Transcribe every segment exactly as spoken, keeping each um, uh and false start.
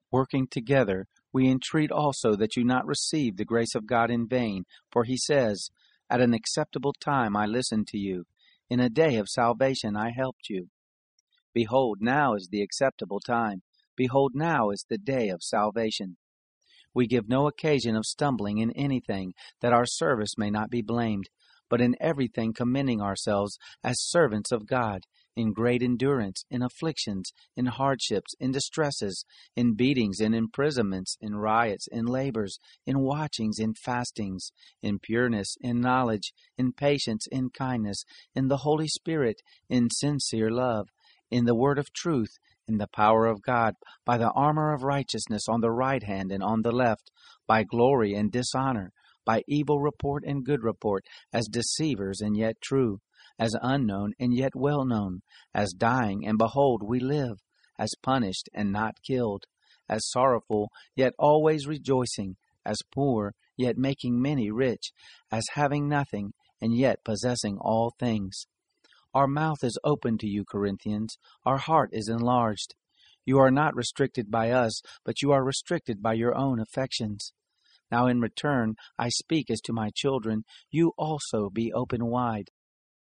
Working together, we entreat also that you not receive the grace of God in vain, for he says, At an acceptable time I listened to you. In a day of salvation I helped you. Behold, now is the acceptable time. Behold, now is the day of salvation. We give no occasion of stumbling in anything, that our service may not be blamed, but in everything commending ourselves as servants of God, in great endurance, in afflictions, in hardships, in distresses, in beatings, in imprisonments, in riots, in labors, in watchings, in fastings, in pureness, in knowledge, in patience, in kindness, in the Holy Spirit, in sincere love, in the word of truth, in the power of God, by the armor of righteousness on the right hand and on the left, by glory and dishonor, by evil report and good report, as deceivers and yet true, as unknown and yet well known, as dying and behold we live, as punished and not killed, as sorrowful yet always rejoicing, as poor yet making many rich, as having nothing and yet possessing all things. Our mouth is open to you, Corinthians. Our heart is enlarged. You are not restricted by us, but you are restricted by your own affections. Now in return, I speak as to my children, you also be open wide.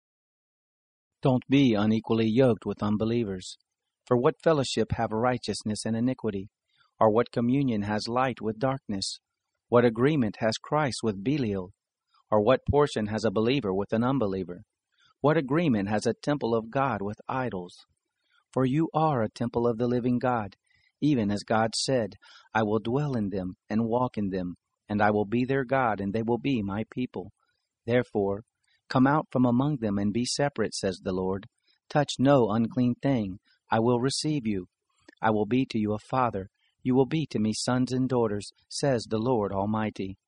Don't be unequally yoked with unbelievers. For what fellowship have righteousness and iniquity? Or what communion has light with darkness? What agreement has Christ with Belial? Or what portion has a believer with an unbeliever? What agreement has a temple of God with idols? For you are a temple of the living God, even as God said, I will dwell in them and walk in them, and I will be their God, and they will be my people. Therefore, come out from among them and be separate, says the Lord. Touch no unclean thing. I will receive you. I will be to you a father. You will be to me sons and daughters, says the Lord Almighty.